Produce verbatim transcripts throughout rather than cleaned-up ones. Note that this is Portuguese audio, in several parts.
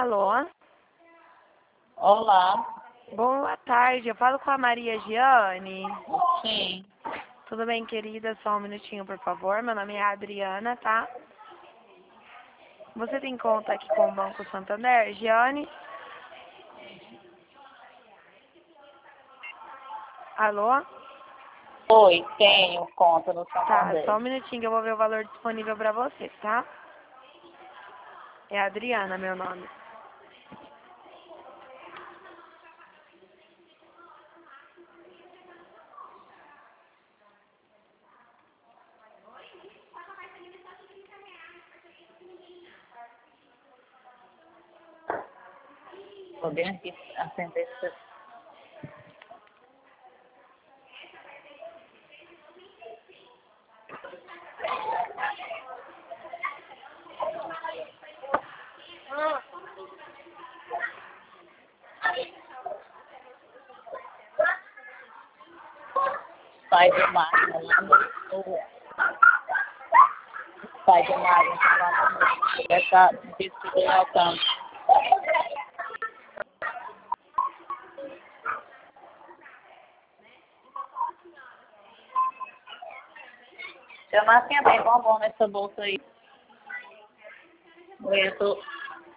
Alô? Olá. Boa tarde, eu falo com a Maria Giane. Sim. Tudo bem, querida? Só um minutinho, por favor. Meu nome é Adriana, tá? Você tem conta aqui com o Banco Santander, Giane? Alô? Oi, tenho conta no Tá, Santander. só um minutinho que eu vou ver o valor disponível pra você, tá? É Adriana, meu nome. Tô bem aqui, atender essa. Sai do mar, lá no... no- Sai do mar, lá no... Essa vista do Alcance. Chamar quem é bem bombom nessa bolsa aí. Oi, eu tô...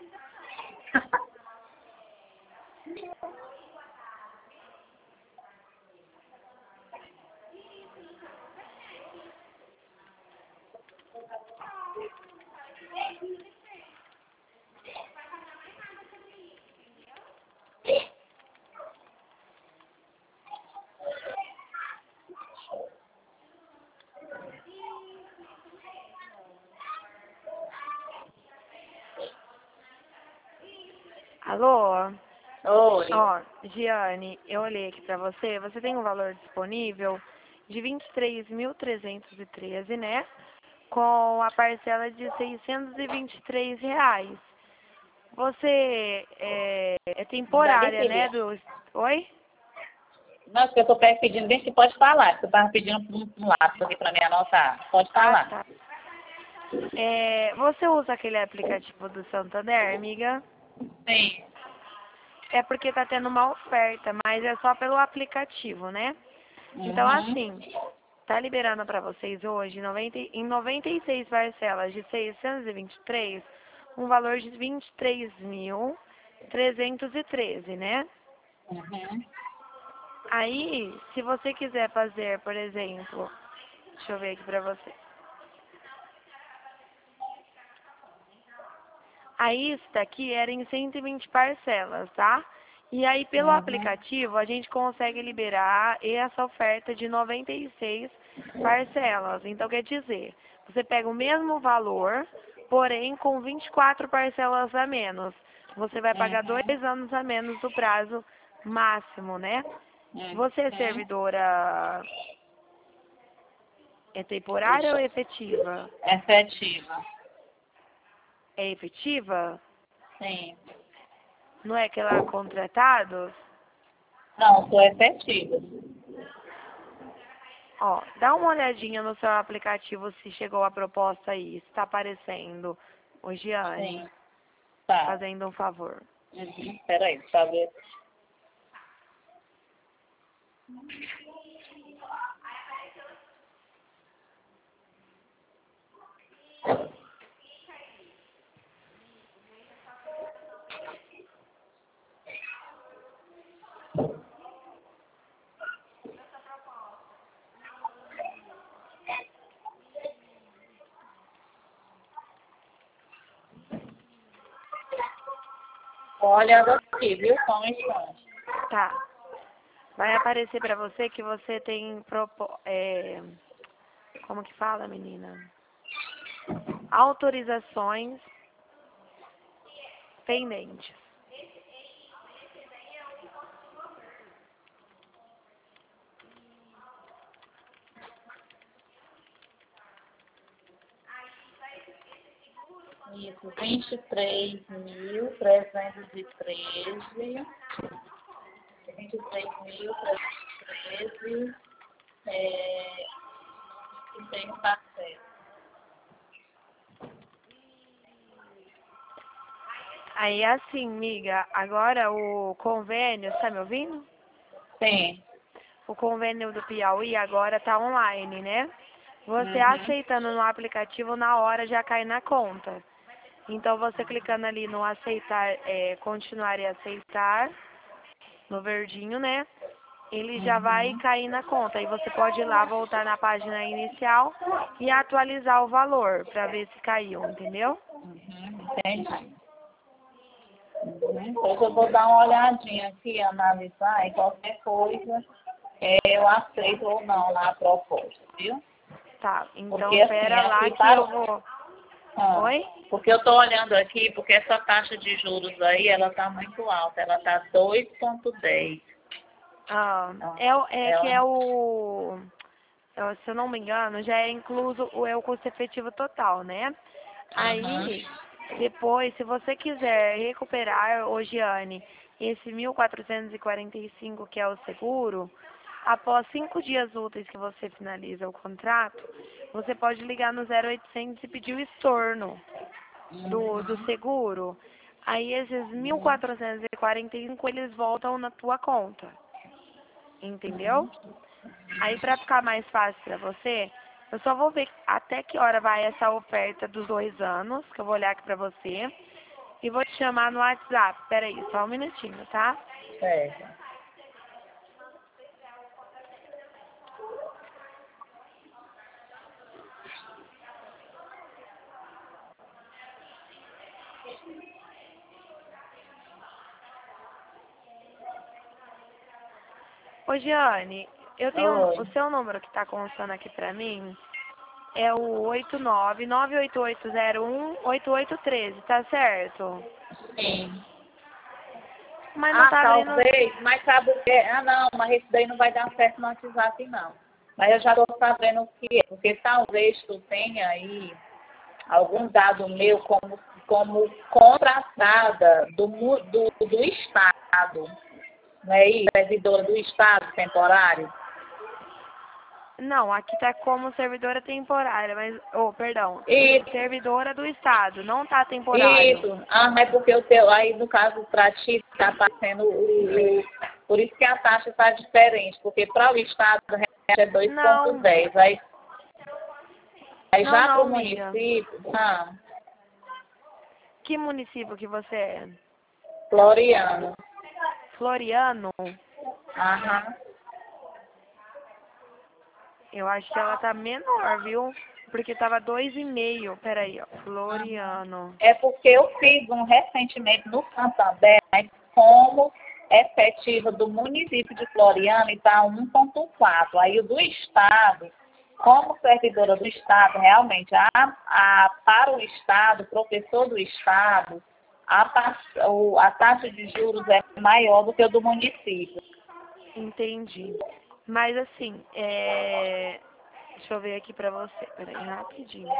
Alô? Oi. Ó, Giane, eu olhei aqui pra você. Você tem um valor disponível de vinte e três mil trezentos e treze, né? Com a parcela de seiscentos e vinte e três reais. Você é, é temporária, né? Do... Oi? Não, que eu tô pedindo bem que pode falar. Você tava pedindo um, um lápis aqui pra me anotar. Pode Ah, falar. tá. É, você usa aquele aplicativo do Santander, amiga? Sim. É porque tá tendo uma oferta, mas é só pelo aplicativo, né? Então, Uhum. assim, tá liberando pra vocês hoje noventa, em noventa e seis parcelas de seiscentos e vinte e três, um valor de vinte e três mil trezentos e treze, né? Uhum. Aí, se você quiser fazer, por exemplo, deixa eu ver aqui pra você. Aí, isso daqui era em cento e vinte parcelas, tá? E aí, pelo Uhum. aplicativo, a gente consegue liberar essa oferta de noventa e seis parcelas. Então, quer dizer, você pega o mesmo valor, porém com vinte e quatro parcelas a menos. Você vai pagar dois Uhum. anos a menos do prazo máximo, né? Você é Uhum. servidora é temporária ou efetiva? Efetiva. É efetiva? Sim. Não é que ela é contratado? Não, sou efetiva. Ó, dá uma olhadinha no seu aplicativo se chegou a proposta aí, se tá aparecendo. Ô, Giane, Sim. Tá. fazendo um favor. Uhum. Peraí, deixa eu ver. Olhando aqui, viu? Só um instante. Tá. Vai aparecer pra você que você tem propo... é... como que fala, menina? Autorizações pendentes. Isso, vinte e três mil trezentos e treze. vinte e três mil trezentos e treze. É, e tem um parcela. Aí assim, miga, agora o convênio, você tá me ouvindo? Sim. O convênio do Piauí agora tá online, né? Você Uhum. aceitando no aplicativo, na hora já cai na conta. Então, você clicando ali no aceitar, é, continuar e aceitar, no verdinho, né? Ele já vai Uhum. cair na conta. Aí você pode ir lá, voltar na página inicial e atualizar o valor para ver se caiu, entendeu? Uhum. Entendi. Uhum. Depois eu vou dar uma olhadinha aqui, analisar e qualquer coisa é, eu aceito ou não lá a proposta, viu? Tá, então Porque assim, pera lá aqui que para eu o... vou... Ah, Oi? porque eu estou olhando aqui, porque essa taxa de juros aí, ela está muito alta, ela está dois vírgula dez. Ah, Ó, é, o- é que é ela... o... é, se eu não me engano, já é incluso o é o custo efetivo total, né? Uhum. Aí, depois, se você quiser recuperar, ô Giane, esse mil quatrocentos e quarenta e cinco que é o seguro, após cinco dias úteis que você finaliza o contrato, você pode ligar no zero oitocentos e pedir o estorno do, do Uhum. seguro. Aí esses mil Uhum. quatrocentos e quarenta e cinco eles voltam na tua conta, entendeu? Uhum. Aí pra ficar mais fácil pra você, eu só vou ver até que hora vai essa oferta dos dois anos, que eu vou olhar aqui pra você, e vou te chamar no WhatsApp. Pera aí, só um minutinho, tá? Certo. Ô Giane, eu tenho o Oi. seu número que tá constando aqui pra mim, é o oito nove nove oito oito zero um oito oito um três, tá certo? Sim. Mas não Ah, tá abrindo. talvez, mas sabe o quê? Ah, não, mas isso daí não vai dar certo no WhatsApp, não. Mas eu já estou sabendo o que é, porque talvez tu tenha aí algum dado meu como, como contratada do, mu- do, do Estado, não é isso? Servidora do Estado temporário. Não, aqui tá como servidora temporária, mas, oh, perdão, E servidora do estado, não tá temporário. isso, ah, mas porque o teu, aí no caso para ti está passando o, o. Por isso que a taxa está diferente, porque para o Estado é dois vírgula Não, dez Aí, aí não, já para não, o amiga. município, ah, Que município que você é? Floriano. Floriano? Aham. Eu acho que ela tá menor, viu? Porque tava dois e meio. Peraí, ó. Aham. Floriano. É porque eu fiz um recentemente no Santander, mas como efetiva do município de Floriano está um vírgula quatro. Aí o do Estado, como servidora do Estado, realmente, a, a, para o Estado, professor do Estado, a, taxa- o- a taxa de juros é maior do que o do município. Entendi. Mas assim, é... deixa eu ver aqui pra você. Peraí, rapidinho.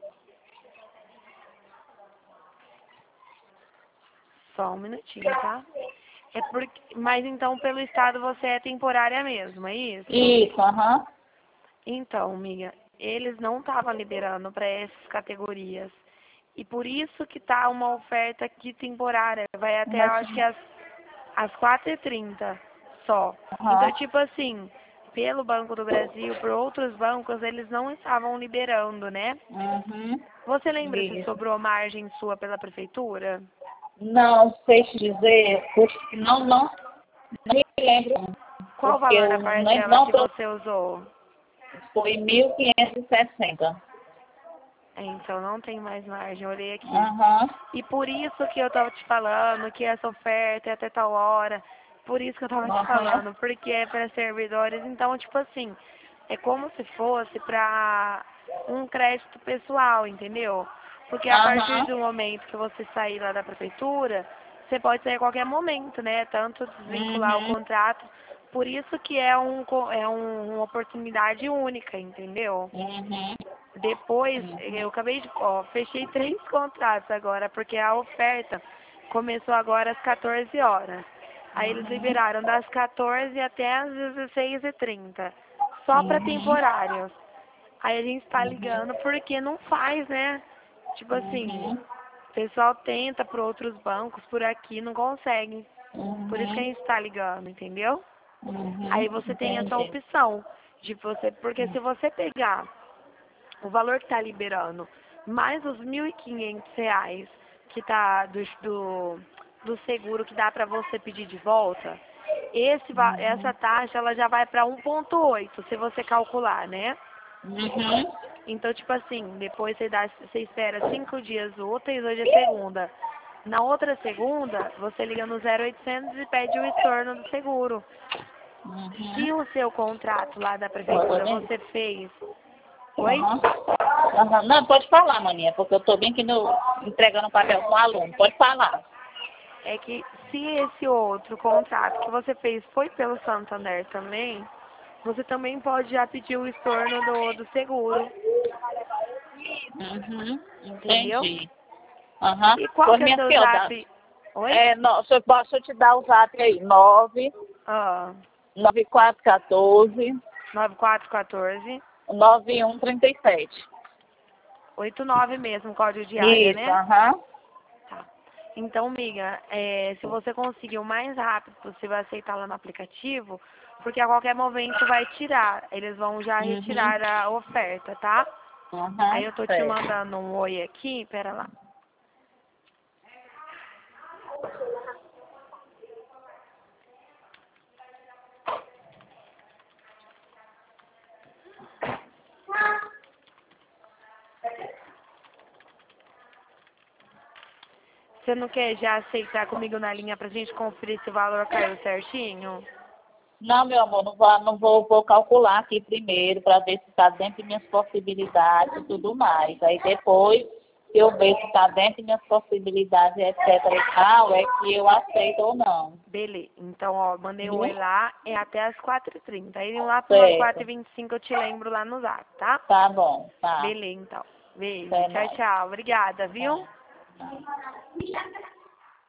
Só um minutinho, tá? É porque... Mas então, pelo estado, você é temporária mesmo, é isso? Isso, aham. Então, amiga, eles não estavam liberando para essas categorias. E por isso que tá uma oferta aqui temporária. Vai até, eu Mas, acho que às, às quatro e trinta só. Então, aham. tipo assim, pelo Banco do Brasil, por outros bancos, eles não estavam liberando, né? Uhum. Você lembra se Isso. sobrou margem sua pela prefeitura? Não sei te dizer, porque não, não, não me lembro, Qual o porque valor da eu nem- parcela não que tô, você usou? foi mil quinhentos e sessenta. É, então não tem mais margem, eu olhei aqui. Aham, E por isso que eu tava te falando que essa oferta é até tal hora. Por isso que eu tava te aham, falando, porque é para servidores. Então, tipo assim, é como se fosse para um crédito pessoal, entendeu? Porque a partir aham, do momento que você sair lá da prefeitura, você pode sair a qualquer momento, né? Tanto desvincular o uhum, contrato. Por isso que é, um, co- é um, uma oportunidade única, entendeu? uhum, Depois, uhum, eu acabei de, ó, fechei três contratos agora, porque a oferta começou agora às quatorze horas. Aí eles uhum, liberaram das quatorze até às dezesseis e trinta, só para uhum, temporários. Aí a gente tá uhum, ligando porque não faz, né? Tipo assim, uhum. pessoal tenta por outros bancos, por aqui não consegue. Uhum. Por isso que a gente tá ligando, entendeu? Uhum. Aí você tem essa Entendi. opção de você, porque se você pegar o valor que tá liberando, mais os mil e quinhentos reais que tá do, do, do seguro que dá pra você pedir de volta, esse, va- essa Uhum. taxa ela já vai pra um ponto oito, se você calcular, né? Uhum. Então, tipo assim, depois você, dá, você espera cinco dias úteis, hoje é segunda. Na outra segunda, você liga no zero oitocentos e pede o estorno do seguro. Se Uhum. o seu contrato lá da Pode prefeitura ver? você fez... Oi? Uhum. Uhum. Não, pode falar, maninha, porque eu tô bem aqui no, entregando papel com o aluno. Pode falar. É que se esse outro contrato que você fez foi pelo Santander também, você também pode já pedir o estorno do, do seguro, Uhum. entendeu? Entendi. Aham. E qual Pois que é minha seu filha, dá- zap? Oi? é, no, se eu posso te dar o zap aí, nove Ah, nove quatro um quatro nove quatro um quatro, nove um três sete. oito nove mesmo, código de área, Isso, né? aham. Tá. Então, amiga, é, se você conseguir o mais rápido possível aceitar lá no aplicativo, porque a qualquer momento vai tirar, eles vão já Uhum. retirar a oferta, tá? Aí Aham, eu tô te certo. mandando um oi aqui, pera lá. Você não quer já aceitar comigo na linha pra gente conferir se o valor caiu certinho? Não, meu amor, não vou, não vou, vou calcular aqui primeiro para ver se está dentro de minhas possibilidades e tudo mais. Aí depois, se eu ver se está dentro de minhas possibilidades, etc e tal, é que eu aceito ou não. Beleza. Então, ó, mandei um Viu? oi lá, é até as quatro e trinta. Aí lá pelas quatro e Certo. vinte e cinco eu te lembro lá no zap, tá? Tá bom, tá. Beleza, então. Beijo. Até Tchau, mais. tchau. Obrigada, viu? Tá. Tá.